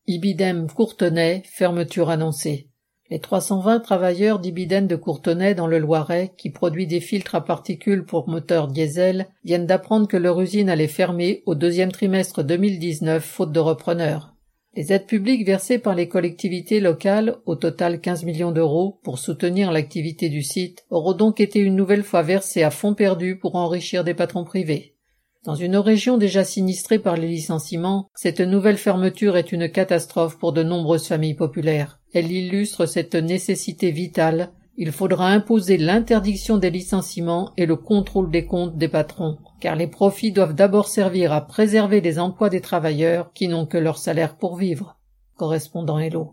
Ibidem Courtenay, fermeture annoncée. Les 320 travailleurs d'Ibidem de Courtenay dans le Loiret, qui produit des filtres à particules pour moteurs diesel, viennent d'apprendre que leur usine allait fermer au deuxième trimestre 2019, faute de repreneurs. Les aides publiques versées par les collectivités locales, au total 15 millions d'euros, pour soutenir l'activité du site, auront donc été une nouvelle fois versées à fonds perdus pour enrichir des patrons privés. Dans une région déjà sinistrée par les licenciements, cette nouvelle fermeture est une catastrophe pour de nombreuses familles populaires. Elle illustre cette nécessité vitale. Il faudra imposer l'interdiction des licenciements et le contrôle des comptes des patrons, car les profits doivent d'abord servir à préserver les emplois des travailleurs qui n'ont que leur salaire pour vivre. Correspondant Hello.